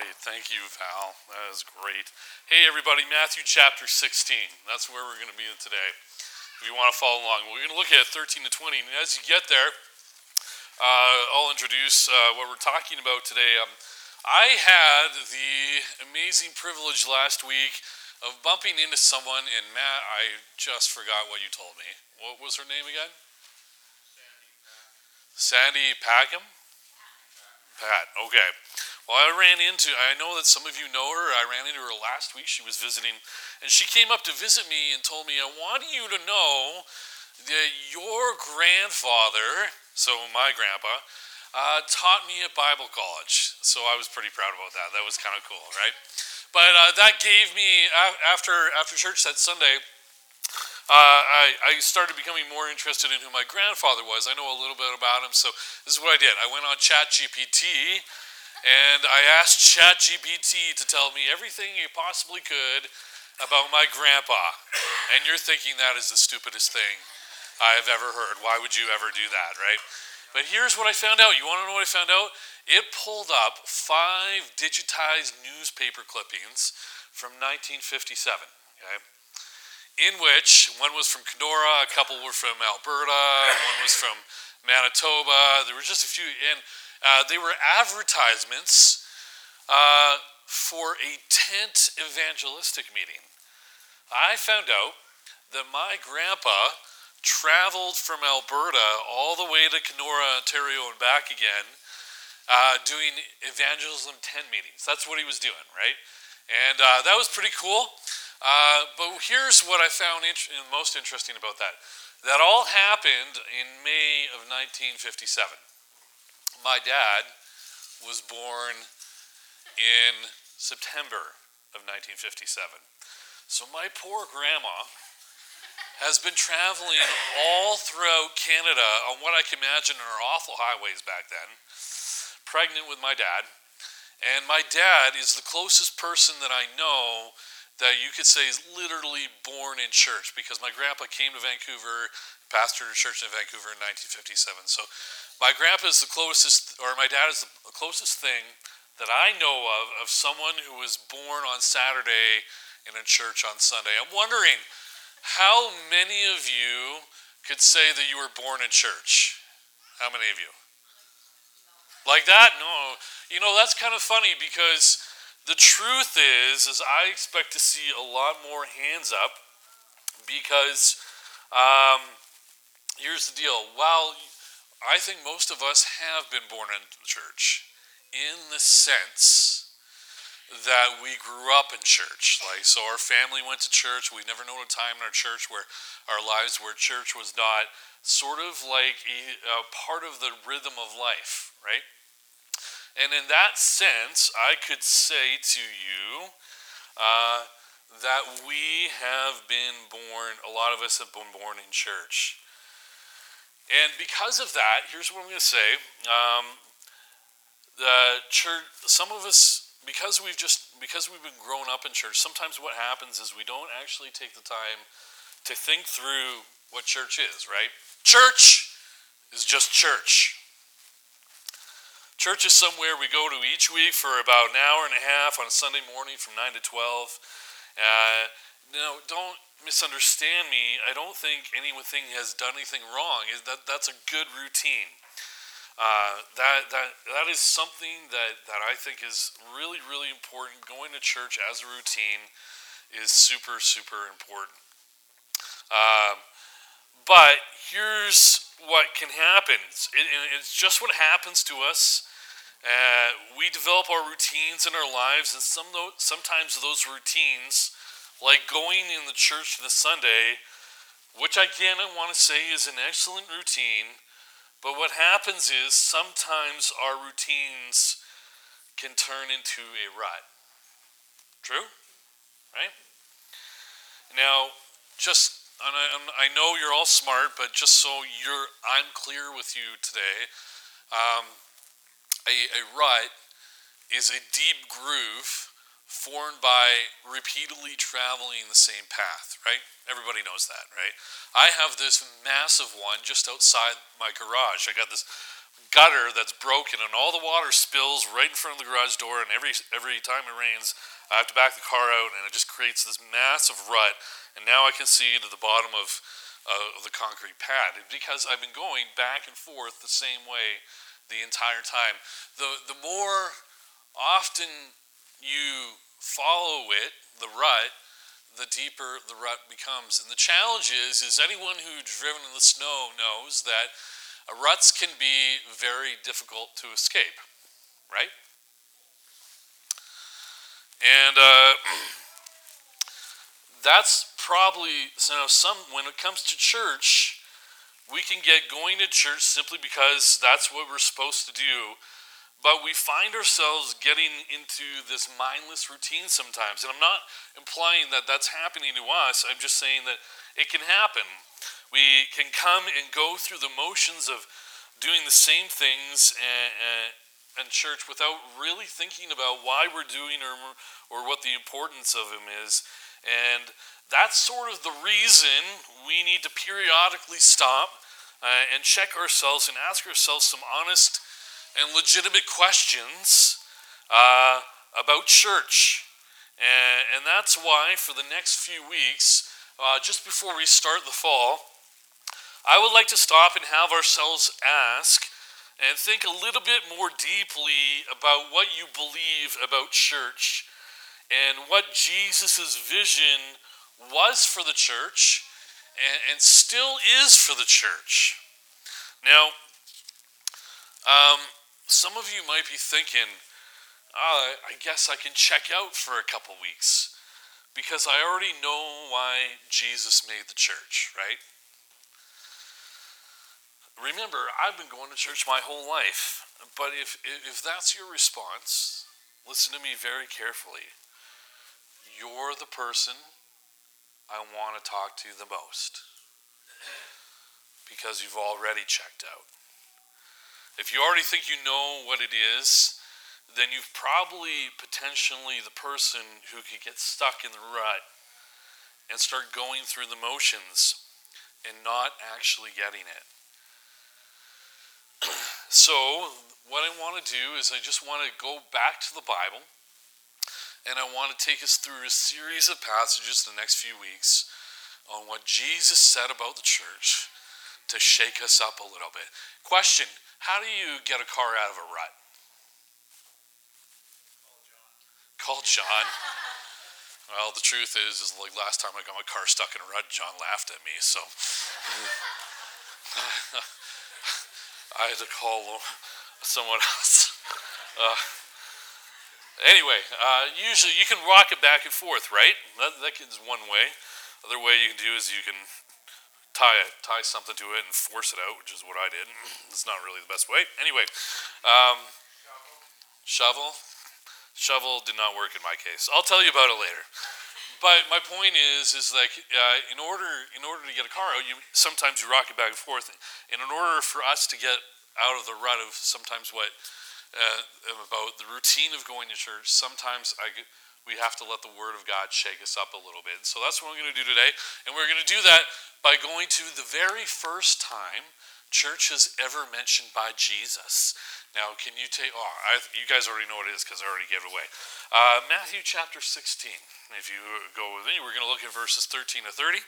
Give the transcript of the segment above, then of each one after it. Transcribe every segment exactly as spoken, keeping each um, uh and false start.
right. Thank you, Val. That is great. Hey, everybody, Matthew chapter sixteen. That's where we're going to be today. If you want to follow along, we're going to look at thirteen to twenty. And as you get there, uh, I'll introduce uh, what we're talking about today. Um, I had the amazing privilege last week of bumping into someone, and Matt, I just forgot what you told me. What was her name again? Sandy Packham? Pat, okay. Well, I ran into, I know that some of you know her. I ran into her last week. She was visiting, and she came up to visit me and told me, I want you to know that your grandfather, so my grandpa, uh, taught me at Bible college. So I was pretty proud about that. That was kind of cool, right? But uh, that gave me, after, after church that Sunday, Uh, I, I started becoming more interested in who my grandfather was. I know a little bit about him, so this is what I did. I went on ChatGPT, and I asked ChatGPT to tell me everything he possibly could about my grandpa. And you're thinking that is the stupidest thing I've ever heard. Why would you ever do that, right? But here's what I found out. You want to know what I found out? It pulled up five digitized newspaper clippings from nineteen fifty-seven, okay? In which one was from Kenora, a couple were from Alberta, one was from Manitoba. There were just a few, and uh, they were advertisements uh, for a tent evangelistic meeting. I found out that my grandpa traveled from Alberta all the way to Kenora, Ontario, and back again, uh, doing evangelism tent meetings. That's what he was doing, right? And uh, that was pretty cool. Uh, but here's what I found int- most interesting about that. That all happened in May of nineteen fifty-seven. My dad was born in September of nineteen fifty-seven. So my poor grandma has been traveling all throughout Canada on what I can imagine are awful highways back then, pregnant with my dad. And my dad is the closest person that I know that you could say is literally born in church, because my grandpa came to Vancouver, pastored a church in Vancouver in nineteen fifty-seven. So my grandpa is the closest, or my dad is the closest thing that I know of, of someone who was born on Saturday in a church on Sunday. I'm wondering, how many of you could say that you were born in church? How many of you? Like that? No. You know, that's kind of funny, because the truth is, is I expect to see a lot more hands up, because um, here's the deal. While I think most of us have been born in church, in the sense that we grew up in church. Like, so our family went to church. We've never known a time in our church where our lives where church was not sort of like a, a part of the rhythm of life, right? And in that sense, I could say to you uh, that we have been born, a lot of us have been born in church. And because of that, here's what I'm going to say. Um, the church, some of us, because we've just, because we've been growing up in church, sometimes what happens is we don't actually take the time to think through what church is, right? Church is just church. Church is somewhere we go to each week for about an hour and a half on a Sunday morning from nine to twelve. Uh, now, don't misunderstand me. I don't think anything has done anything wrong. That, that's a good routine. Uh, that, that, that is something that, that I think is really, really important. Going to church as a routine is super, super important. Uh, but here's what can happen. It's, it, it's just what happens to us. Uh, we develop our routines in our lives, and some sometimes those routines, like going in the church this Sunday, which again I want to say is an excellent routine, but what happens is sometimes our routines can turn into a rut. True? Right? Now, just and I, I know you're all smart, but just so you're I'm clear with you today. Um, A, a rut is a deep groove formed by repeatedly traveling the same path, right? Everybody knows that, right? I have this massive one just outside my garage. I got this gutter that's broken, and all the water spills right in front of the garage door, and every every time it rains, I have to back the car out, and it just creates this massive rut, and now I can see into the bottom of, uh, of the concrete pad, because I've been going back and forth the same way the entire time. The, the more often you follow it, the rut, the deeper the rut becomes. And the challenge is, is anyone who's driven in the snow knows that ruts can be very difficult to escape, right? And uh, that's probably, so some, when it comes to church, we can get going to church simply because that's what we're supposed to do. But we find ourselves getting into this mindless routine sometimes. And I'm not implying that that's happening to us. I'm just saying that it can happen. We can come and go through the motions of doing the same things in church without really thinking about why we're doing or, or what the importance of them is. And that's sort of the reason we need to periodically stop uh, and check ourselves and ask ourselves some honest and legitimate questions uh, about church. And, and that's why for the next few weeks, uh, just before we start the fall, I would like to stop and have ourselves ask and think a little bit more deeply about what you believe about church and what Jesus' vision was for the church and, and still is for the church. Now, um, some of you might be thinking, oh, I guess I can check out for a couple weeks because I already know why Jesus made the church, right? Remember, I've been going to church my whole life, but if if that's your response, listen to me very carefully. You're the person I want to talk to the most because you've already checked out. If you already think you know what it is, then you've probably potentially the person who could get stuck in the rut and start going through the motions and not actually getting it. So, what I want to do is I just want to go back to the Bible, and I want to take us through a series of passages the next few weeks on what Jesus said about the church to shake us up a little bit. Question, how do you get a car out of a rut? Call John. Call John. Well, the truth is, is like last time I got my car stuck in a rut, John laughed at me, so I had to call someone else. Uh, anyway, uh, usually you can rock it back and forth, right? That, that is one way. Other way you can do is you can tie it, tie something to it and force it out, which is what I did. It's not really the best way. Anyway, um, shovel. Shovel did not work in my case. I'll tell you about it later. But my point is, is like uh, in order in order to get a car out, you sometimes you rock it back and forth. And in order for us to get out of the rut of sometimes what uh, about the routine of going to church, sometimes I we have to let the Word of God shake us up a little bit. So that's what we're going to do today, and we're going to do that by going to the very first time church is ever mentioned by Jesus. Now, can you take? Oh, I, you guys already know what it is because I already gave it away. Uh, Matthew chapter sixteen. If you go with me, we're going to look at verses thirteen to thirty,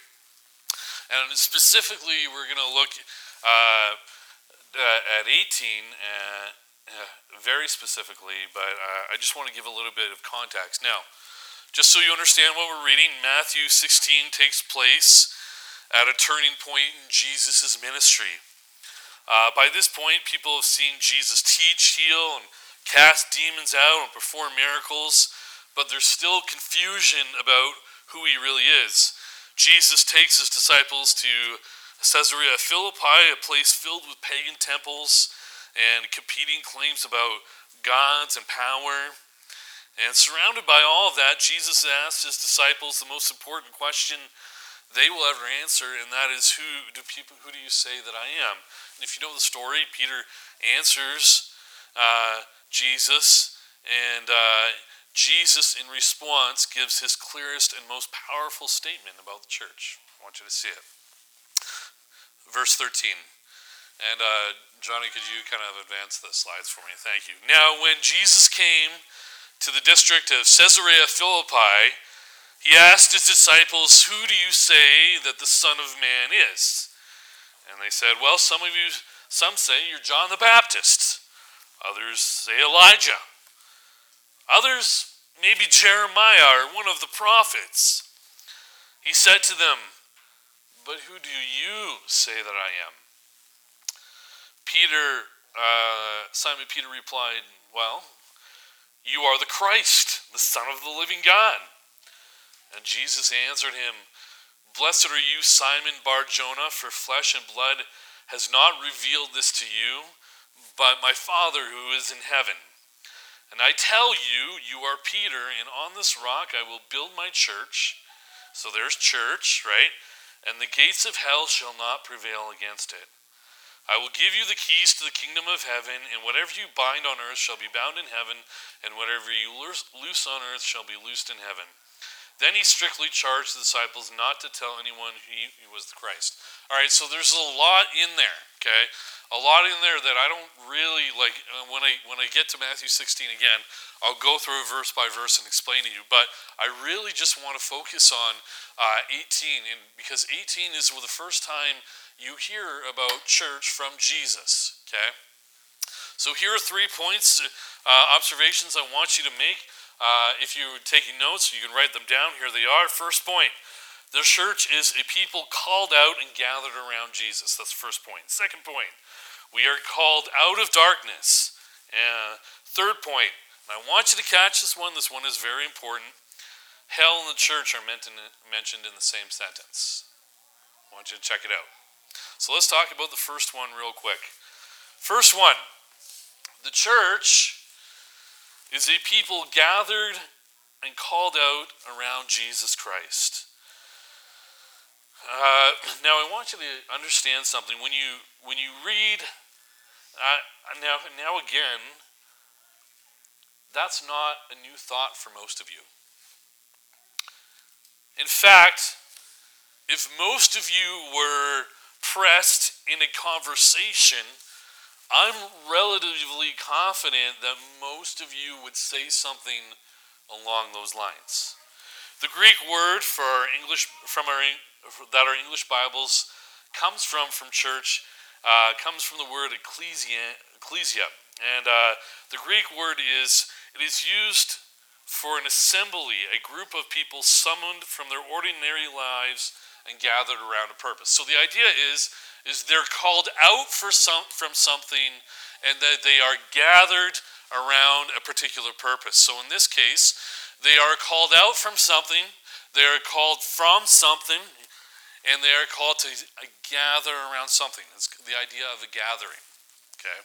and specifically, we're going to look uh, uh, at eighteen, uh, uh, very specifically. But uh, I just want to give a little bit of context. Now, just so you understand what we're reading, Matthew sixteen takes place at a turning point in Jesus' ministry. Uh, by this point, people have seen Jesus teach, heal, and cast demons out and perform miracles, but there's still confusion about who he really is. Jesus takes his disciples to Caesarea Philippi, a place filled with pagan temples and competing claims about gods and power. And surrounded by all of that, Jesus asks his disciples the most important question they will ever answer, and that is, who do people? Who do you say that I am? And if you know the story, Peter answers uh, Jesus, and uh, Jesus, in response, gives his clearest and most powerful statement about the church. I want you to see it. Verse thirteen. And uh, Johnny, could you kind of advance the slides for me? Thank you. Now, when Jesus came to the district of Caesarea Philippi, he asked his disciples, "Who do you say that the Son of Man is?" And they said, "Well, some of you, some say you're John the Baptist. Others say Elijah. Others, maybe Jeremiah or one of the prophets." He said to them, "But who do you say that I am?" Peter, uh, Simon Peter replied, "Well, you are the Christ, the Son of the living God." And Jesus answered him, "Blessed are you, Simon Bar-Jonah, for flesh and blood has not revealed this to you, but my Father who is in heaven. And I tell you, you are Peter, and on this rock I will build my church." So there's church, right? "And the gates of hell shall not prevail against it. I will give you the keys to the kingdom of heaven, and whatever you bind on earth shall be bound in heaven, and whatever you loose on earth shall be loosed in heaven." Then he strictly charged the disciples not to tell anyone he, he was the Christ. All right, so there's a lot in there, okay? A lot in there that I don't really, like, uh, when I when I get to Matthew sixteen again, I'll go through verse by verse and explain to you. But I really just want to focus on uh, eighteen, and because eighteen is the first time you hear about church from Jesus, okay? So here are three points, uh, observations I want you to make. Uh, if you're taking notes, you can write them down. Here they are. First point, the church is a people called out and gathered around Jesus. That's the first point. Second point, we are called out of darkness. Uh, third point, and I want you to catch this one. This one is very important. Hell and the church are meant in, mentioned in the same sentence. I want you to check it out. So let's talk about the first one real quick. First one, the church is a people gathered and called out around Jesus Christ. Uh, now, I want you to understand something. When you when you read, uh, now now again, that's not a new thought for most of you. In fact, if most of you were pressed in a conversation, I'm relatively confident that most of you would say something along those lines. The Greek word for our English, from our that our English Bibles comes from from church, uh, comes from the word ecclesia, ecclesia, and uh, the Greek word is it is used for an assembly, a group of people summoned from their ordinary lives and gathered around a purpose. So the idea is. is they're called out for some, from something, and that they are gathered around a particular purpose. So in this case, they are called out from something, they are called from something, and they are called to gather around something. It's the idea of a gathering, okay?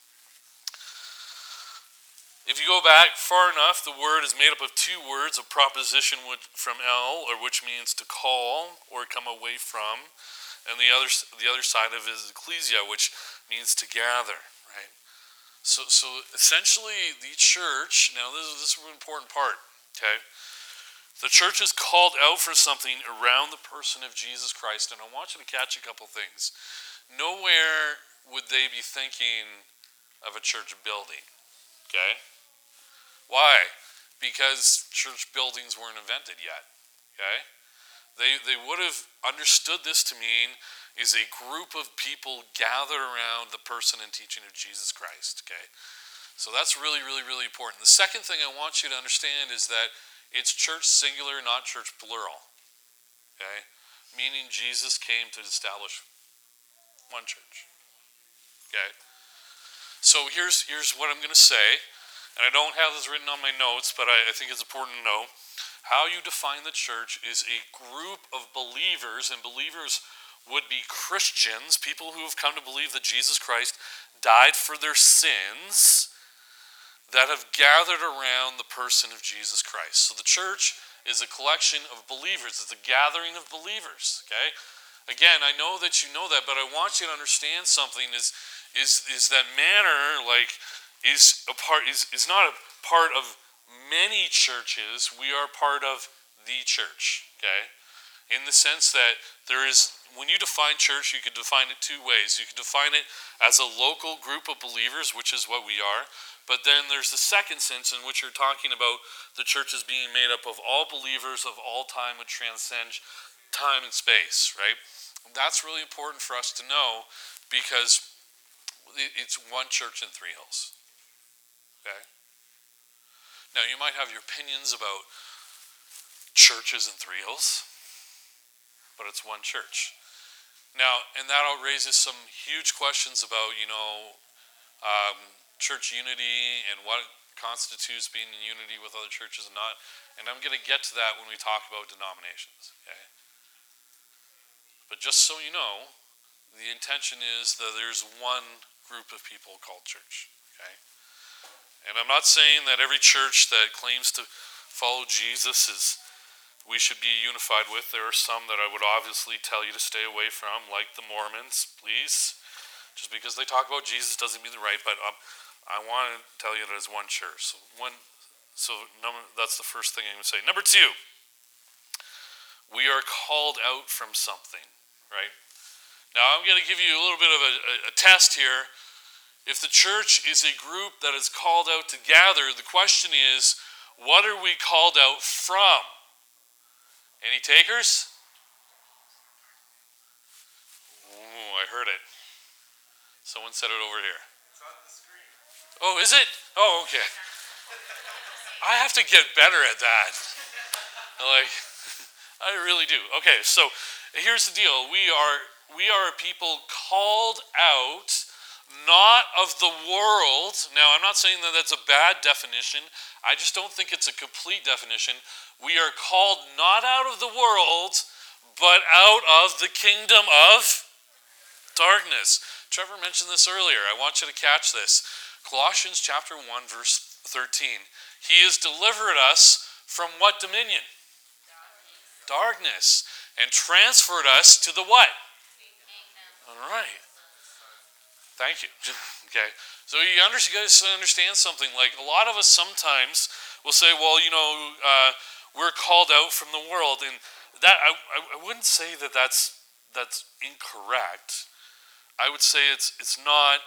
If you go back far enough, the word is made up of two words, a proposition from el, or which means to call or come away from, and the other the other side of it is ecclesia, which means to gather, right? So so essentially, the church, now this is, this is an important part, okay? The church is called out for something around the person of Jesus Christ, and I want you to catch a couple things. Nowhere would they be thinking of a church building, okay? Why? Because church buildings weren't invented yet, okay? They they would have understood this to mean is a group of people gathered around the person and teaching of Jesus Christ, okay? So that's really, really, really important. The second thing I want you to understand is that it's church singular, not church plural, okay? Meaning Jesus came to establish one church, okay? So here's, here's what I'm going to say, and I don't have this written on my notes, but I, I think it's important to know. How you define the church is a group of believers, and believers would be Christians, people who have come to believe that Jesus Christ died for their sins, that have gathered around the person of Jesus Christ. So the church is a collection of believers. It's a gathering of believers, okay? Again, I know that you know that, but I want you to understand something is is is that manner, like, is a part is, is not a part of many churches. We are part of the church, okay? In the sense that there is when you define church, you could define it two ways. You could define it as a local group of believers, which is what we are. But then there's the second sense in which you're talking about the church as being made up of all believers of all time, which transcends time and space, right? That's really important for us to know because it's one church in Three Hills. Okay? Now, you might have your opinions about churches in Three Hills, but it's one church. Now, and that raises some huge questions about, you know, um, church unity and what constitutes being in unity with other churches and not. And I'm going to get to that when we talk about denominations, okay? But just so you know, the intention is that there's one group of people called church, okay? And I'm not saying that every church that claims to follow Jesus is we should be unified with. There are some that I would obviously tell you to stay away from, like the Mormons, please. Just because they talk about Jesus doesn't mean they're right, but um, I want to tell you that it's one church. So, one, so number, that's the first thing I'm going to say. Number two, we are called out from something, right? Now, I'm going to give you a little bit of a, a, a test here. If the church is a group that is called out to gather, the question is, what are we called out from? Any takers? Ooh, I heard it. Someone said it over here. It's on the screen. Oh, is it? Oh, okay. I have to get better at that. Like, I really do. Okay, so here's the deal. We are we are a people called out, not of the world. Now, I'm not saying that that's a bad definition. I just don't think it's a complete definition. We are called not out of the world, but out of the kingdom of darkness. Trevor mentioned this earlier. I want you to catch this. Colossians chapter one, verse thirteen. He has delivered us from what dominion? Darkness. And transferred us to the what? All right. Thank you. Okay. So you, under, you guys understand something. Like a lot of us sometimes will say, well, you know, uh, we're called out from the world. And that I, I wouldn't say that that's, that's incorrect. I would say it's it's not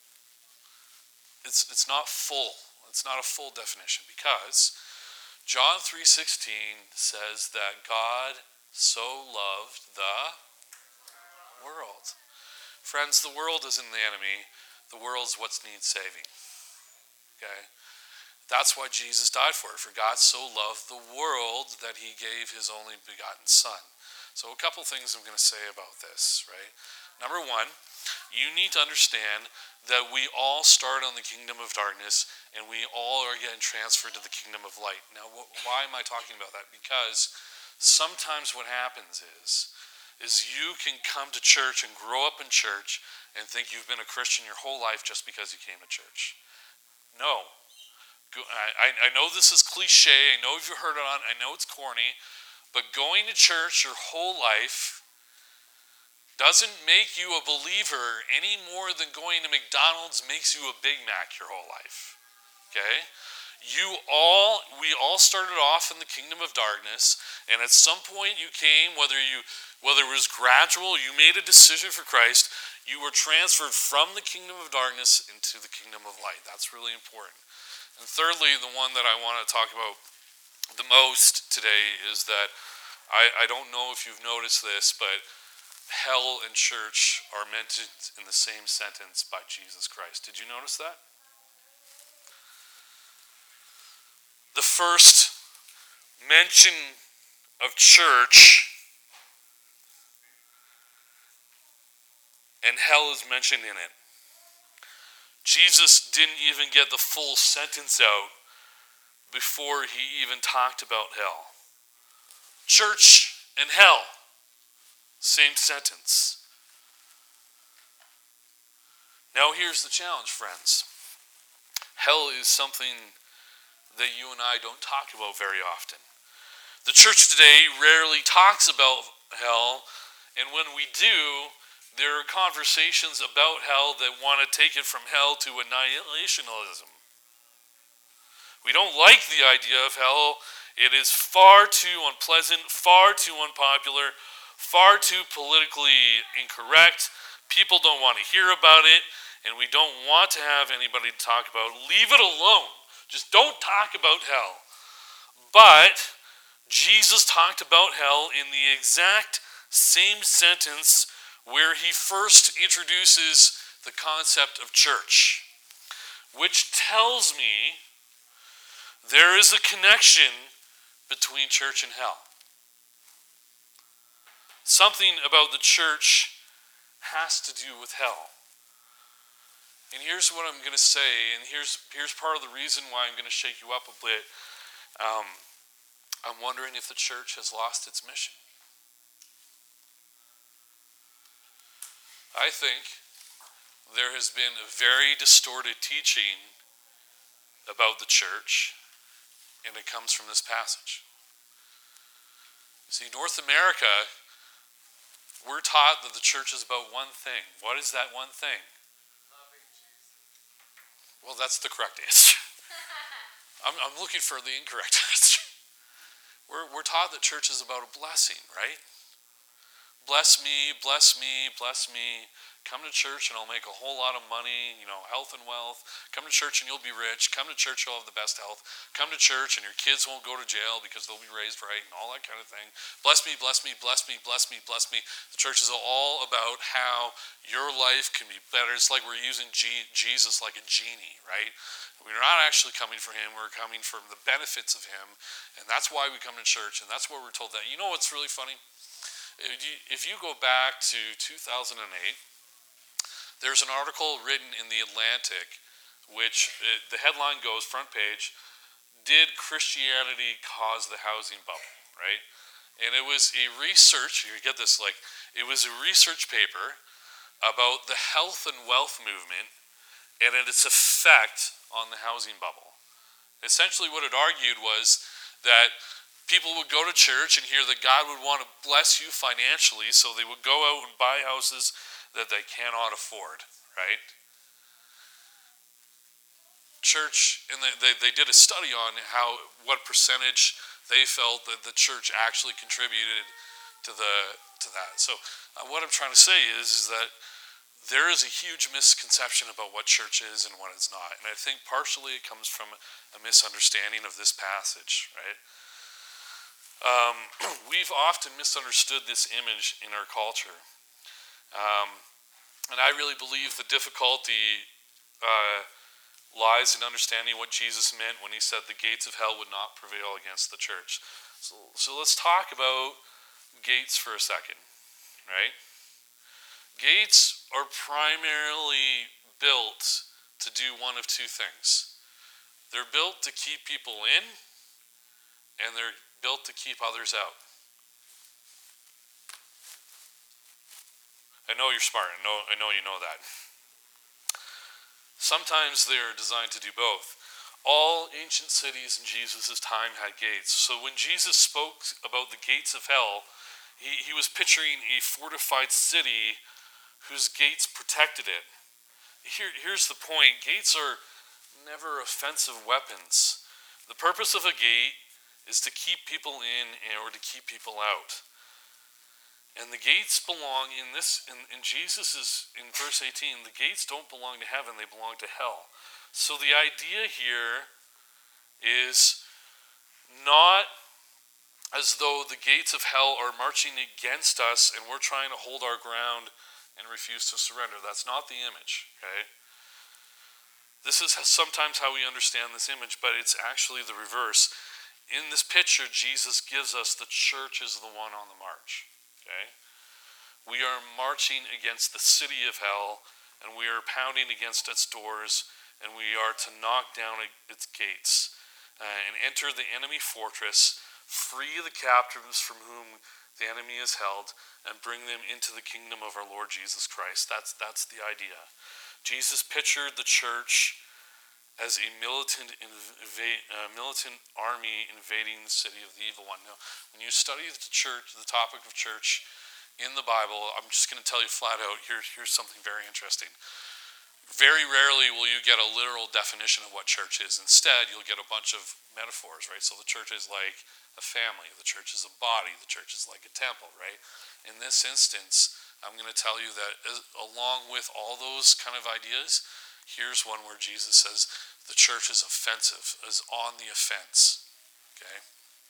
it's it's not full. It's not a full definition because John three sixteen says that God so loved the world. Friends, the world isn't the enemy. The world's what needs saving. Okay? That's why Jesus died for it. For God so loved the world that he gave his only begotten Son. So a couple things I'm going to say about this, right? Number one, you need to understand that we all start on the kingdom of darkness and we all are getting transferred to the kingdom of light. Now, wh- why am I talking about that? Because sometimes what happens is, is you can come to church and grow up in church and think you've been a Christian your whole life just because you came to church. No. I, I know this is cliche. I know you've heard it on. I know it's corny. But going to church your whole life doesn't make you a believer any more than going to McDonald's makes you a Big Mac your whole life. Okay? You all, we all started off in the kingdom of darkness, and at some point you came, whether you, whether it was gradual, you made a decision for Christ, you were transferred from the kingdom of darkness into the kingdom of light. That's really important. And thirdly, the one that I want to talk about the most today is that I, I don't know if you've noticed this, but hell and church are mentioned in the same sentence by Jesus Christ. Did you notice that? The first mention of church and hell is mentioned in it. Jesus didn't even get the full sentence out before he even talked about hell. Church and hell, same sentence. Now here's the challenge, friends. Hell is something that you and I don't talk about very often. The church today rarely talks about hell, and when we do, there are conversations about hell that want to take it from hell to annihilationism. We don't like the idea of hell. It is far too unpleasant, far too unpopular, far too politically incorrect. People don't want to hear about it, and we don't want to have anybody to talk about. Leave it alone. Just don't talk about hell. But Jesus talked about hell in the exact same sentence where he first introduces the concept of church, which tells me there is a connection between church and hell. Something about the church has to do with hell. And here's what I'm going to say, and here's here's part of the reason why I'm going to shake you up a bit. Um, I'm wondering if the church has lost its mission. I think there has been a very distorted teaching about the church, and it comes from this passage. See, North America, we're taught that the church is about one thing. What is that one thing? Loving Jesus. Well, that's the correct answer. I'm, I'm looking for the incorrect answer. We're, we're taught that church is about a blessing, right? Bless me, bless me, bless me. Come to church and I'll make a whole lot of money, you know, health and wealth. Come to church and you'll be rich. Come to church, you'll have the best health. Come to church and your kids won't go to jail because they'll be raised right and all that kind of thing. Bless me, bless me, bless me, bless me, bless me. The church is all about how your life can be better. It's like we're using G- Jesus like a genie, right? We're not actually coming for him. We're coming for the benefits of him. And that's why we come to church. And that's why we're told that. You know what's really funny? If you go back to two thousand eight, there's an article written in The Atlantic, which uh, the headline goes, front page, "Did Christianity Cause the Housing Bubble?" Right? And it was a research, you get this, like, it was a research paper about the health and wealth movement and its effect on the housing bubble. Essentially what it argued was that people would go to church and hear that God would want to bless you financially, so they would go out and buy houses that they cannot afford, right? Church, and they, they, they did a study on how, what percentage they felt that the church actually contributed to the to that. So uh, what I'm trying to say is, is that there is a huge misconception about what church is and what it's not. And I think partially it comes from a misunderstanding of this passage, right? Um, we've often misunderstood this image in our culture. Um, and I really believe the difficulty uh, lies in understanding what Jesus meant when he said the gates of hell would not prevail against the church. So, so let's talk about gates for a second, right? Gates are primarily built to do one of two things. They're built to keep people in, and they're built to keep others out. I know you're smart. I know, I know you know that. Sometimes they're designed to do both. All ancient cities in Jesus' time had gates. So when Jesus spoke about the gates of hell, he, he was picturing a fortified city whose gates protected it. Here, here's the point. Gates are never offensive weapons. The purpose of a gate is to keep people in or to keep people out. And the gates belong in this, in, in Jesus' is in verse eighteen, the gates don't belong to heaven, they belong to hell. So the idea here is not as though the gates of hell are marching against us and we're trying to hold our ground and refuse to surrender. That's not the image, okay? This is sometimes how we understand this image, but it's actually the reverse. In this picture, Jesus gives us the church is the one on the march. Okay? We are marching against the city of hell, and we are pounding against its doors, and we are to knock down its gates uh, and enter the enemy fortress, free the captives from whom the enemy is held, and bring them into the kingdom of our Lord Jesus Christ. That's, that's the idea. Jesus pictured the church as a militant inva- uh, militant army invading the city of the evil one. Now, when you study the church, the topic of church in the Bible, I'm just going to tell you flat out, here, here's something very interesting. Very rarely will you get a literal definition of what church is. Instead, you'll get a bunch of metaphors, right? So the church is like a family. The church is a body. The church is like a temple, right? In this instance, I'm going to tell you that as, along with all those kind of ideas, here's one where Jesus says the church is offensive, is on the offense, okay?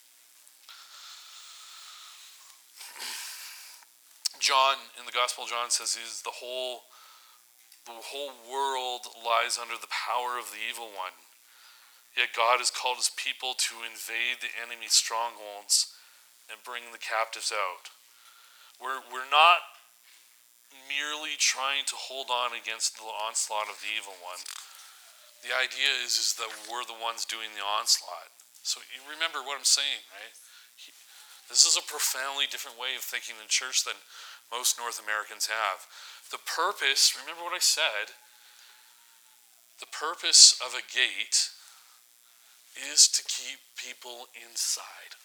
John, in the Gospel of John, says is the whole the whole world lies under the power of the evil one. Yet God has called his people to invade the enemy's strongholds and bring the captives out. We're we're not merely trying to hold on against the onslaught of the evil one. The idea is, is that we're the ones doing the onslaught. So you remember what I'm saying, right? He, this is a profoundly different way of thinking in church than most North Americans have. The purpose, remember what I said, the purpose of a gate is to keep people inside.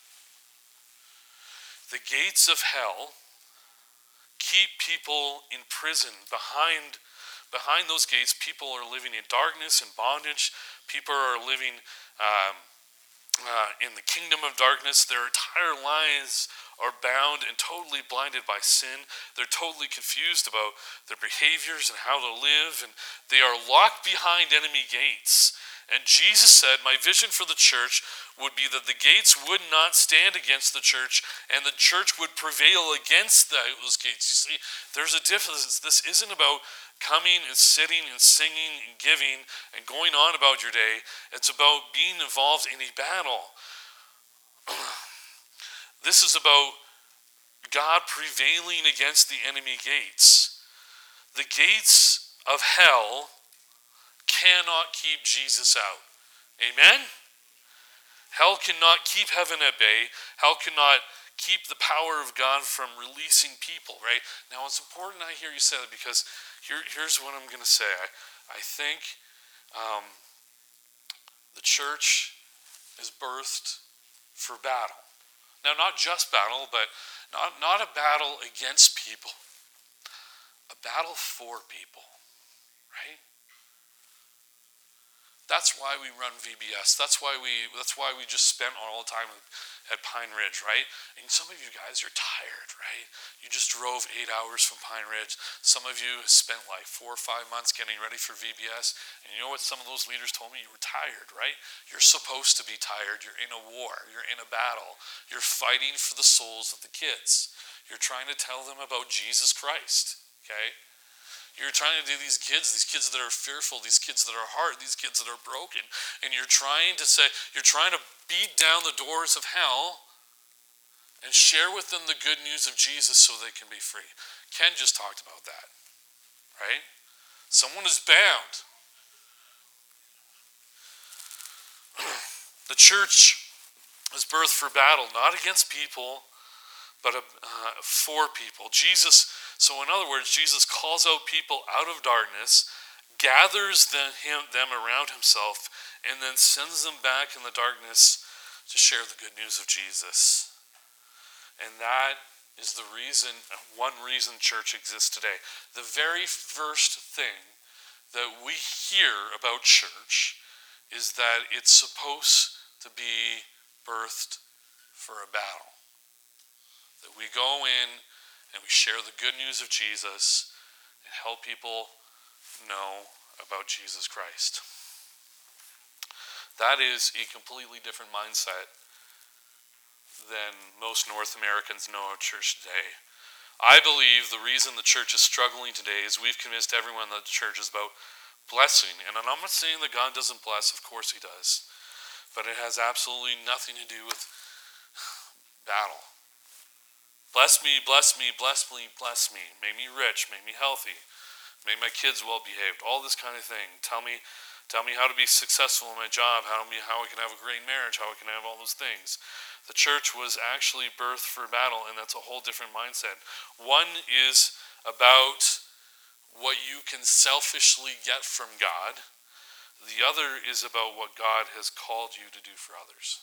The gates of hell keep people in prison. Behind, behind those gates, people are living in darkness and bondage. People are living um, uh, in the kingdom of darkness. Their entire lives are bound and totally blinded by sin. They're totally confused about their behaviors and how to live, and they are locked behind enemy gates. And Jesus said, my vision for the church would be that the gates would not stand against the church, and the church would prevail against those gates. You see, there's a difference. This isn't about coming and sitting and singing and giving and going on about your day. It's about being involved in a battle. This is about God prevailing against the enemy gates. The gates of hell cannot keep Jesus out. Amen? Hell cannot keep heaven at bay. Hell cannot keep the power of God from releasing people, right? Now, it's important I hear you say that, because here, here's what I'm going to say. I, I think um, the church is birthed for battle. Now, not just battle, but not, not a battle against people. A battle for people, right? That's why we run V B S. That's why we that's why we just spent all the time at Pine Ridge, right? And some of you guys are tired, right? You just drove eight hours from Pine Ridge. Some of you spent like four or five months getting ready for V B S. And you know what some of those leaders told me? You were tired, right? You're supposed to be tired. You're in a war. You're in a battle. You're fighting for the souls of the kids. You're trying to tell them about Jesus Christ, okay? You're trying to do these kids, these kids that are fearful, these kids that are hard, these kids that are broken. And you're trying to say, you're trying to beat down the doors of hell and share with them the good news of Jesus so they can be free. Ken just talked about that, right? Someone is bound. The church is birthed for battle, not against people, but uh, for people. Jesus, so in other words, Jesus calls out people out of darkness, gathers them, him, them around himself, and then sends them back in the darkness to share the good news of Jesus. And that is the reason, one reason church exists today. The very first thing that we hear about church is that it's supposed to be birthed for a battle. That we go in and we share the good news of Jesus and help people know about Jesus Christ. That is a completely different mindset than most North Americans know of church today. I believe the reason the church is struggling today is we've convinced everyone that the church is about blessing. And I'm not saying that God doesn't bless, of course he does. But it has absolutely nothing to do with battle. Bless me, bless me, bless me, bless me. Make me rich, make me healthy. Make my kids well behaved. All this kind of thing. Tell me tell me how to be successful in my job, how, me, how I can have a great marriage, how I can have all those things. The church was actually birthed for battle, and that's a whole different mindset. One is about what you can selfishly get from God. The other is about what God has called you to do for others.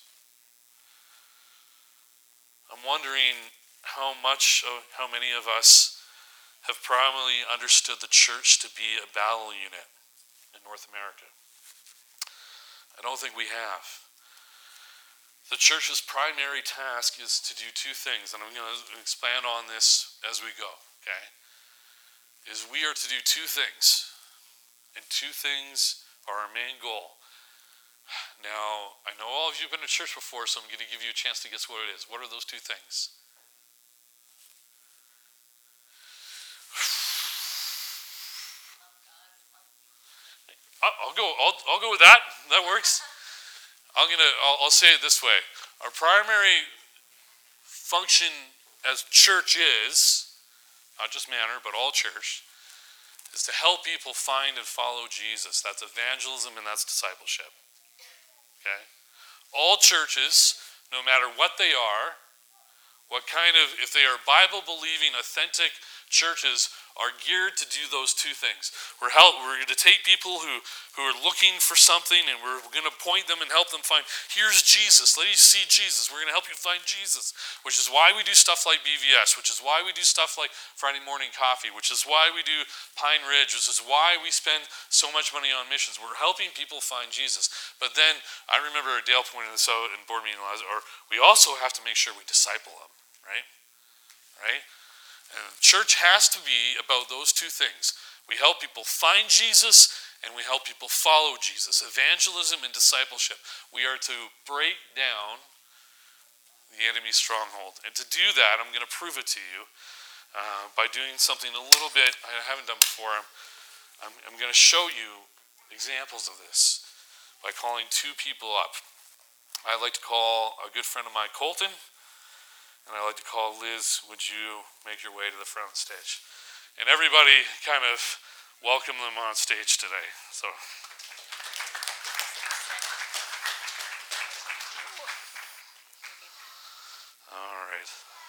I'm wondering how much, how many of us have probably understood the church to be a battle unit. in North America? I don't think we have. The church's primary task is to do two things, and I'm going to expand on this as we go, okay? Is we are to do two things, and two things are our main goal. Now, I know all of you have been to church before, so I'm going to give you a chance to guess what it is. What are those two things? I'll go. I'll, I'll go with that. That works. I'm gonna. I'll, I'll say it this way. Our primary function as church is, not just Manor, but all church, is to help people find and follow Jesus. That's evangelism and that's discipleship. Okay? All churches, no matter what they are, what kind of, if they are Bible-believing, authentic churches, are geared to do those two things. We're help, we're going to take people who, who are looking for something, and we're going to point them and help them find, here's Jesus, let you see Jesus. We're going to help you find Jesus, which is why we do stuff like B V S, which is why we do stuff like Friday morning coffee, which is why we do Pine Ridge, which is why we spend so much money on missions. We're helping people find Jesus. But then, I remember Dale pointed this out in board meeting, or we also have to make sure we disciple them, right? Right? And church has to be about those two things. We help people find Jesus, and we help people follow Jesus. Evangelism and discipleship. We are to break down the enemy's stronghold. And to do that, I'm going to prove it to you uh, by doing something a little bit I haven't done before. I'm, I'm going to show you examples of this by calling two people up. I'd like to call a good friend of mine, Colton. And I'd like to call Liz, would you make your way to the front of the stage? And everybody kind of welcome them on stage today. So, all right.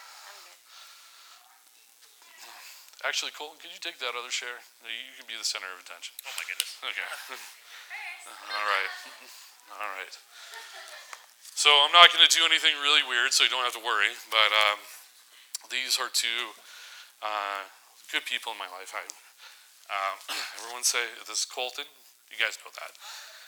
Actually, Colton, could you take that other chair? You can be the center of attention. Oh my goodness. Okay. All right. All right. So I'm not going to do anything really weird, so you don't have to worry. But um, these are two uh, good people in my life. I, uh, everyone say, this is Colton. You guys know that.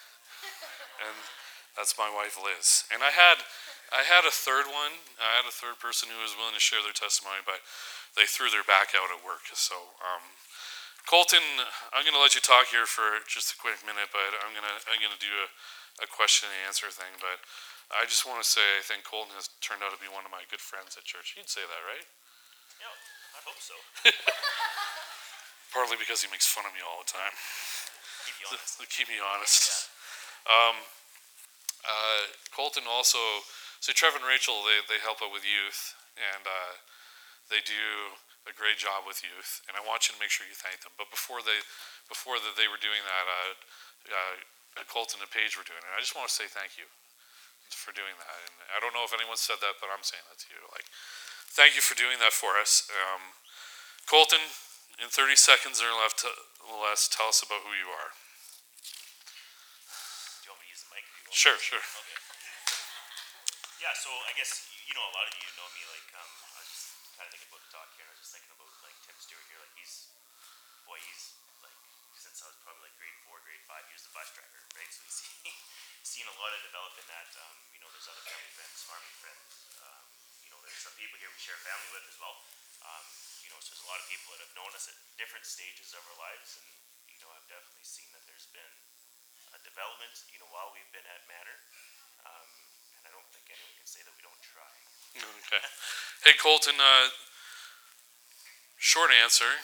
And that's my wife, Liz. And I had I had a third one. I had a third person who was willing to share their testimony, but they threw their back out at work. So um, Colton, I'm going to let you talk here for just a quick minute, but I'm going to I'm going to do a, a question and answer thing. But I just want to say I think Colton has turned out to be one of my good friends at church. You'd say that, right? Yeah, I hope so. Partly because he makes fun of me all the time. Keep you honest. To keep me honest. Yeah. Um, uh, Colton also, so Trevor and Rachel, they, they help out with youth, and uh, they do a great job with youth, and I want you to make sure you thank them. But before they before that they were doing that, uh, uh, Colton and Paige were doing it. I just want to say thank you for doing that. And I don't know if anyone said that, but I'm saying that to you. Like, thank you for doing that for us. Um, Colton, in thirty seconds or left to, less, tell us about who you are. Do you want me to use the mic? Or do you want Sure, sure. Okay. Yeah, so I guess, you know, a lot of you know me, like, um, I was just kind of thinking about the talk here, and I was just thinking about, like, Tim Stewart here. Like, he's, boy, he's, like, since I was probably, like, grade four, grade five, he was the bus driver, right? So he's seen a lot of development that, um, you know, there's other family friends, farming friends, um, you know, there's some people here we share family with as well. Um, you know, so there's a lot of people that have known us at different stages of our lives, and, you know, I've definitely seen that there's been a development, you know, while we've been at Manor, um, and I don't think anyone can say that we don't try. Okay. Hey, Colton, uh, short answer.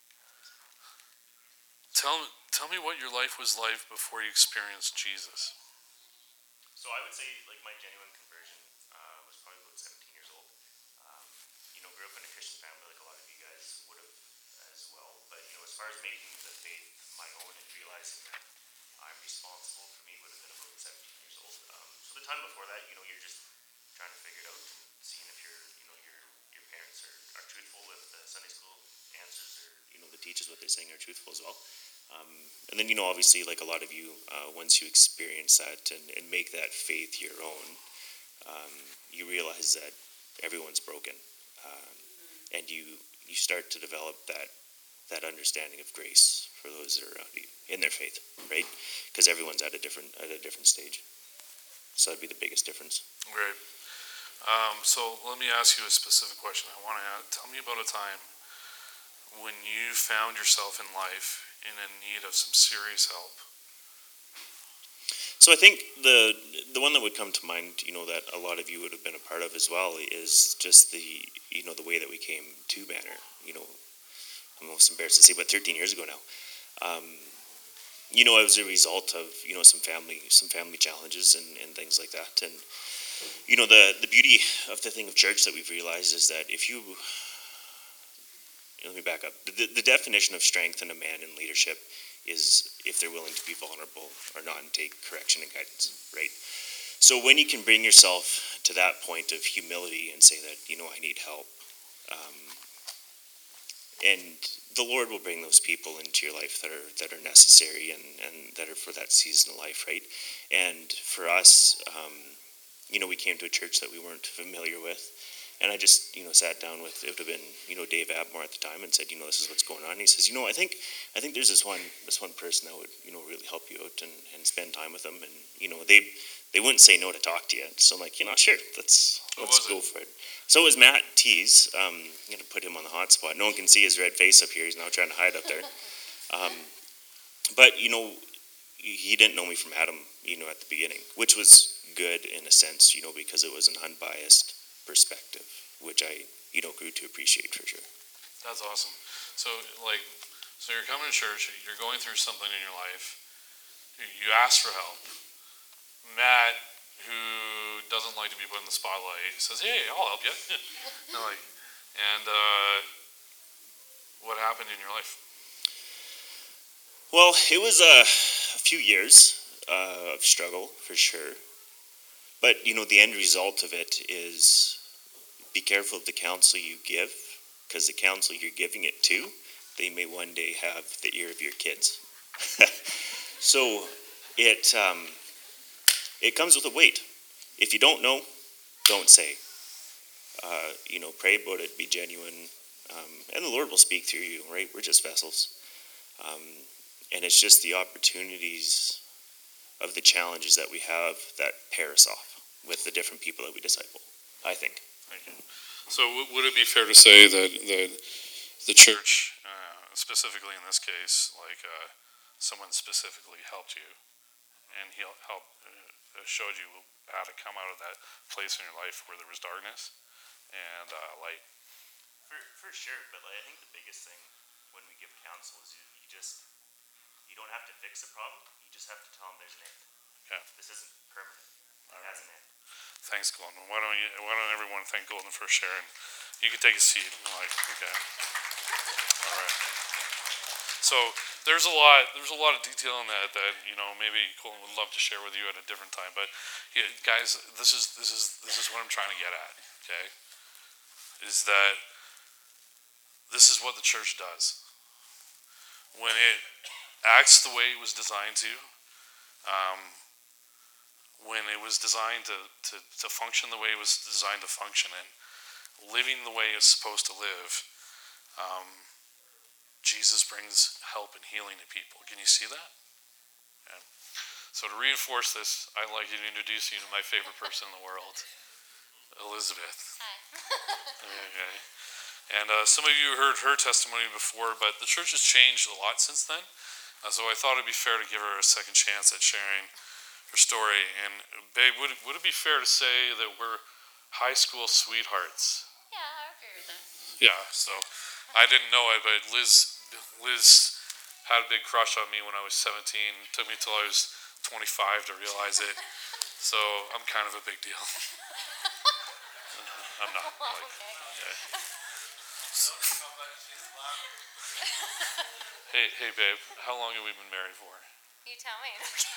Tell, tell me what your life was like before you experienced Jesus. So I would say, like, my genuine conversion uh, was probably about seventeen years old. Um, you know, grew up in a Christian family, like a lot of you guys would have as well. But, you know, as far as making the faith my own and realizing that I'm responsible for me would have been about seventeen years old. Um, so the time before that, you know, you're just trying to figure it out and seeing if your, you know, your your parents are, are truthful, if the Sunday school answers or, you know, the teachers what they're saying are truthful as well. Um, and then, you know, obviously, like a lot of you, uh, once you experience that and, and make that faith your own, um, you realize that everyone's broken. Um, and you, you start to develop that that understanding of grace for those that are around you in their faith, right? Because everyone's at a different at a different stage. So that'd be the biggest difference. Great. Um, so let me ask you a specific question. I want to tell me about a time when you found yourself in life in a need of some serious help. So I think the the one that would come to mind, you know, that a lot of you would have been a part of as well, is just the you know the way that we came to Banner. You know, I'm almost embarrassed to say, but thirteen years ago now. Um, you know, it was a result of you know some family some family challenges and, and things like that. And you know, the the beauty of the thing of church that we've realized is that if you let me back up. The, the definition of strength in a man in leadership is if they're willing to be vulnerable or not and take correction and guidance, right? So when you can bring yourself to that point of humility and say that, you know, I need help, um, and the Lord will bring those people into your life that are that are necessary and, and that are for that season of life, right? And for us, um, you know, we came to a church that we weren't familiar with. And I just, you know, sat down with, it would have been, you know, Dave Abmore at the time and said, you know, this is what's going on. And he says, you know, I think, I think there's this one, this one person that would, you know, really help you out and, and spend time with them. And, you know, they, they wouldn't say no to talk to you. So I'm like, you know, sure, let's, let's go for it. So it was Matt Tees. Um, I'm going to put him on the hot spot. No one can see his red face up here. He's now trying to hide up there. Um, but, you know, he didn't know me from Adam, you know, at the beginning, which was good in a sense, you know, because it was an unbiased perspective, which I, you know, grew to appreciate for sure. That's awesome. So, like, so you're coming to church, you're going through something in your life, you ask for help. Matt, who doesn't like to be put in the spotlight, says, hey, I'll help you. And, like, and uh, what happened in your life? Well, it was a, a few years uh, of struggle, for sure. But, you know, the end result of it is be careful of the counsel you give, because the counsel you're giving it to, they may one day have the ear of your kids. So it um, it comes with a weight. If you don't know, don't say. Uh, you know, pray about it, be genuine, um, and the Lord will speak through you, right? We're just vessels. Um, and it's just the opportunities of the challenges that we have that pair us off with the different people that we disciple, I think. Thank you. So w- would it be fair to say that, that the church, uh, specifically in this case, like uh, someone specifically helped you and he helped, uh, showed you how to come out of that place in your life where there was darkness and uh, light? For, for sure, but like, I think the biggest thing when we give counsel is you, you just, you don't have to fix a problem, you just have to tell them there's an end. Yeah. This isn't permanent. It All has right. an end. Thanks, Golden. Why don't you? Why don't everyone thank Golden for sharing? You can take a seat. Like, okay. All right. So there's a lot. There's a lot of detail in that that you know maybe Golden would love to share with you at a different time. But yeah, guys, this is this is this is what I'm trying to get at. Okay, is that this is what the church does when it acts the way it was designed to. Um, when it was designed to, to, to function the way it was designed to function and living the way it's supposed to live, um, Jesus brings help and healing to people. Can you see that? Yeah. So to reinforce this, I'd like to introduce you to my favorite person in the world, Elizabeth. Hi. Okay. And uh, some of you heard her testimony before, but the church has changed a lot since then. Uh, so I thought it'd be fair to give her a second chance at sharing her story. And babe, would it, would it be fair to say that we're high school sweethearts? Yeah, I agree with that. Yeah. So I didn't know it, but Liz Liz had a big crush on me when I was seventeen. It took me till I was twenty-five to realize it. So I'm kind of a big deal. I'm not. Like, Okay. okay. Hey, hey, babe. How long have we been married for? You tell me.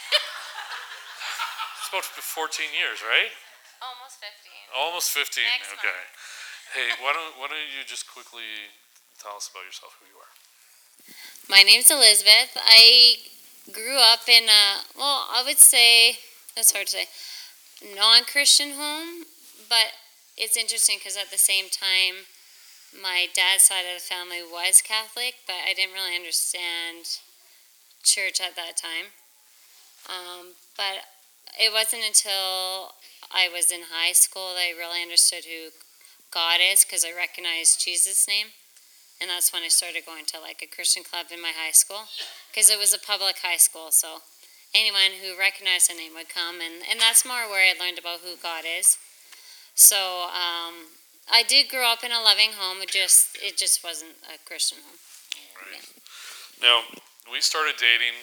It's about fourteen years, right? Almost fifteen. Almost fifteen. Next Okay. month. Hey, why don't why don't you just quickly tell us about yourself, who you are? My name's Elizabeth. I grew up in a, well, I would say, that's hard to say, non-Christian home, but it's interesting because at the same time, my dad's side of the family was Catholic, but I didn't really understand church at that time. Um, but it wasn't until I was in high school that I really understood who God is, because I recognized Jesus' name. And that's when I started going to like a Christian club in my high school, because it was a public high school. So anyone who recognized the name would come, and, and that's more where I learned about who God is. So um, I did grow up in a loving home. It just it just wasn't a Christian home. Right. Now, we started dating,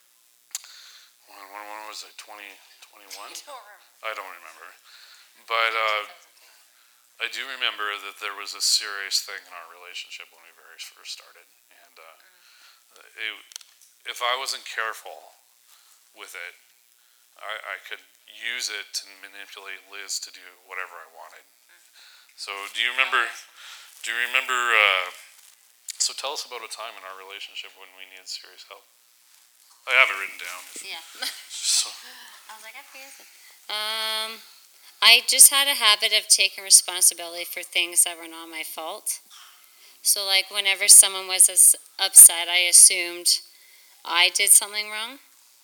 when, when, when was it, twenty twenty-one? I don't remember. But uh, I do remember that there was a serious thing in our relationship when we very first started. And uh, it, if I wasn't careful with it, I, I could use it to manipulate Liz to do whatever I wanted. So do you remember, do you remember, uh, so tell us about a time in our relationship when we needed serious help. I have it written down. Yeah. So, I was like, I forget it. Um, I just had a habit of taking responsibility for things that were not my fault. So, like, whenever someone was us- upset, I assumed I did something wrong.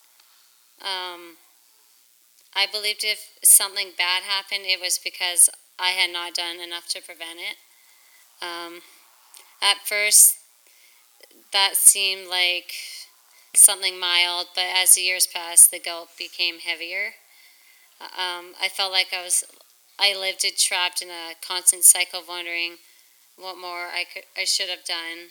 Um, I believed if something bad happened, it was because I had not done enough to prevent it. Um, at first, that seemed like something mild, but as the years passed, the guilt became heavier. Um, I felt like I was, I lived it trapped in a constant cycle of wondering what more I could, I should have done.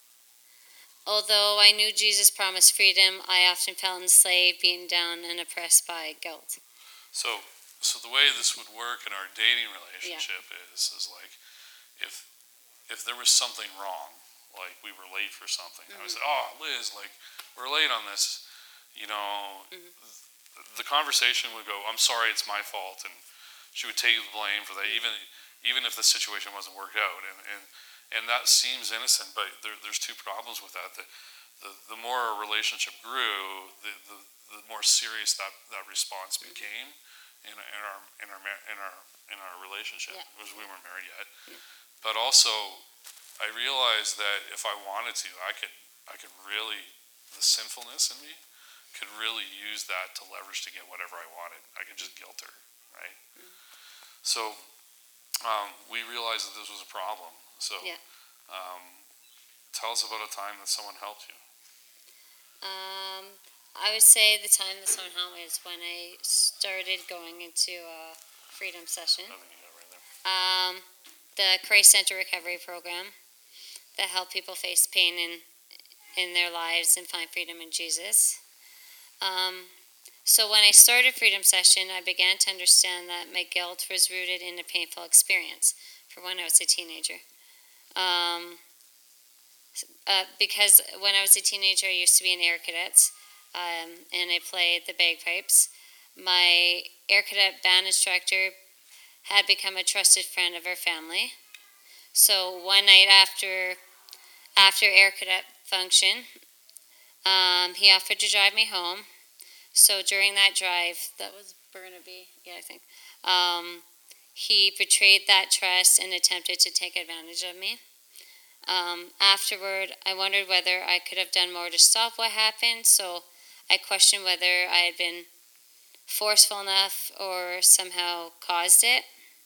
Although I knew Jesus promised freedom, I often felt enslaved, beaten down, and oppressed by guilt. so, so the way this would work in our dating relationship yeah. is, is like, if, if there was something wrong, like we were late for something, mm-hmm. I would say, oh, Liz, like, we're late on this, you know, mm-hmm. the conversation would go, I'm sorry, it's my fault, and she would take the blame for that, even even if the situation wasn't worked out, and and, and that seems innocent, but there, there's two problems with that. The, the the more our relationship grew, the, the, the more serious that, that response became in, in our in our in our in our relationship, because yeah. we weren't married yet. Yeah. But also, I realized that if I wanted to, I could I could really, the sinfulness in me could really use that to leverage to get whatever I wanted. I could just guilt her, right? Mm. So um, we realized that this was a problem. So yeah. um, tell us about a time that someone helped you. Um, I would say the time that someone helped me is when I started going into a freedom session. I think you got it right there. Um, the Christ Center Recovery Program that helped people face pain in, in their lives and find freedom in Jesus. Um, so when I started Freedom Session, I began to understand that my guilt was rooted in a painful experience from when I was a teenager. Um, uh, because when I was a teenager, I used to be in Air Cadets, um, and I played the bagpipes. My Air Cadet band instructor had become a trusted friend of our family. So one night after after Air Cadet function, um, he offered to drive me home. So during that drive, that was Burnaby, yeah, I think, um, he betrayed that trust and attempted to take advantage of me. Um, afterward, I wondered whether I could have done more to stop what happened, so I questioned whether I had been forceful enough or somehow caused it.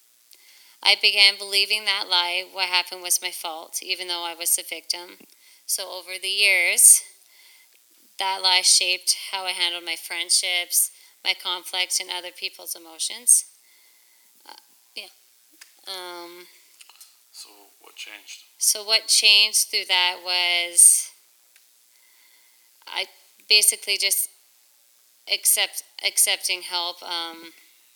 I began believing that lie, what happened was my fault, even though I was the victim. So over the years, that lie shaped how I handled my friendships, my conflicts, and other people's emotions. Uh, yeah. Um, so what changed? So what changed through that was I basically just accept accepting help. Um,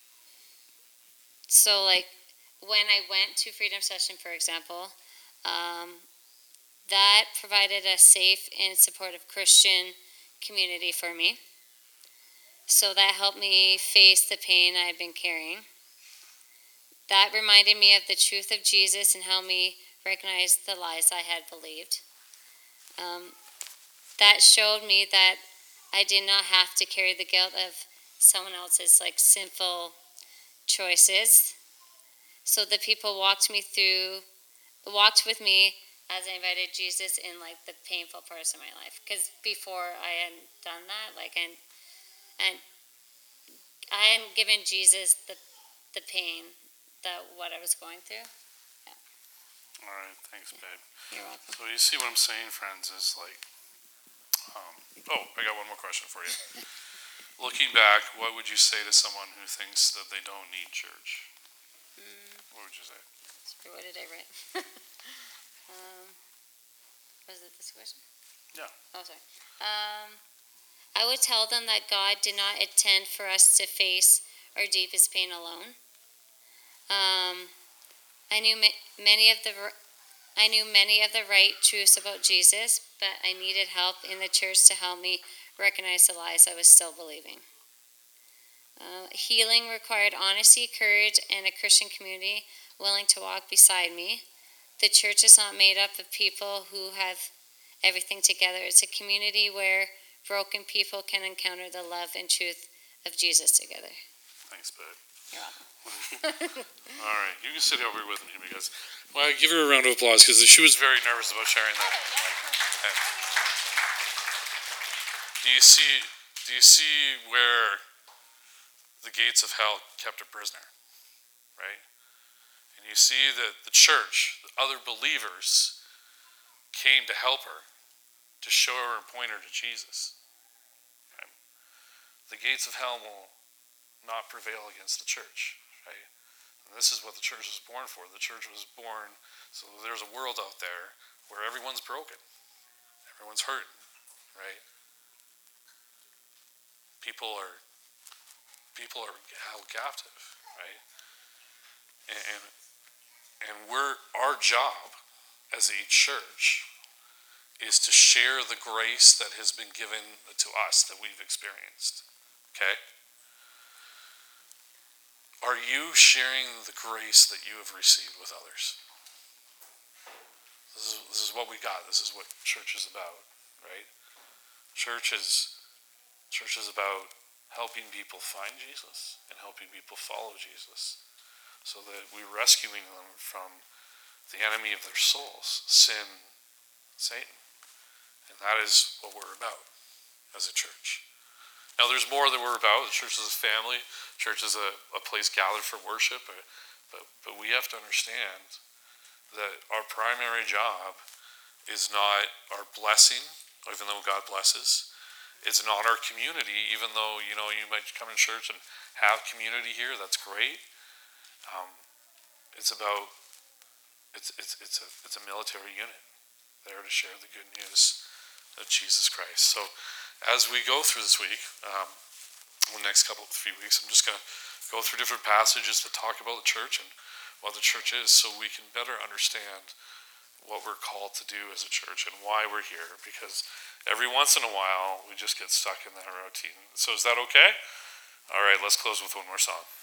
so like when I went to Freedom Session, for example, um, that provided a safe and supportive Christian community for me. So that helped me face the pain I had been carrying. That reminded me of the truth of Jesus and helped me recognize the lies I had believed. Um, that showed me that I did not have to carry the guilt of someone else's like sinful choices. So the people walked me through walked with me as I invited Jesus in like the painful parts of my life. Because before I hadn't done that, like and and I hadn't given Jesus the the pain that what I was going through. All right, thanks, babe. You're welcome. So you see what I'm saying, friends, is like, um, oh, I got one more question for you. Looking back, what would you say to someone who thinks that they don't need church? Mm, What would you say? sorry, what did I write? um, was it this question? Yeah. Oh, sorry. Um, I would tell them that God did not intend for us to face our deepest pain alone. Um, I knew ma- many of the I knew many of the right truths about Jesus, but I needed help in the church to help me recognize the lies I was still believing. Uh, healing required honesty, courage, and a Christian community willing to walk beside me. The church is not made up of people who have everything together. It's a community where broken people can encounter the love and truth of Jesus together. Thanks, babe. You're welcome. All right, you can sit over here with me because, well, give her a round of applause because she was very nervous about sharing that. Okay. Do you see? Do you see where the gates of hell kept a prisoner, right? And you see that the church, the other believers, came to help her, to show her and point her to Jesus. Okay? The gates of hell will not prevail against the church, right? And this is what the church was born for. The church was born so there's a world out there where everyone's broken, everyone's hurting, right? People are people are held captive, right? And and we're our job as a church is to share the grace that has been given to us that we've experienced. Okay? Are you sharing the grace that you have received with others? This is, this is what we got. This is what church is about, right? Church is, church is about helping people find Jesus and helping people follow Jesus so that we're rescuing them from the enemy of their souls, sin, Satan. And that is what we're about as a church. Now, there's more that we're about. The church is a family. The church is a, a place gathered for worship. But, but, but we have to understand that our primary job is not our blessing, even though God blesses. It's not our community, even though, you know, you might come in church and have community here. That's great. Um, it's about, it's, it's, it's, a, it's a military unit there to share the good news of Jesus Christ. So as we go through this week, um, the next couple of few weeks, I'm just going to go through different passages to talk about the church and what the church is so we can better understand what we're called to do as a church and why we're here, because every once in a while we just get stuck in that routine. So is that okay? All right, let's close with one more song.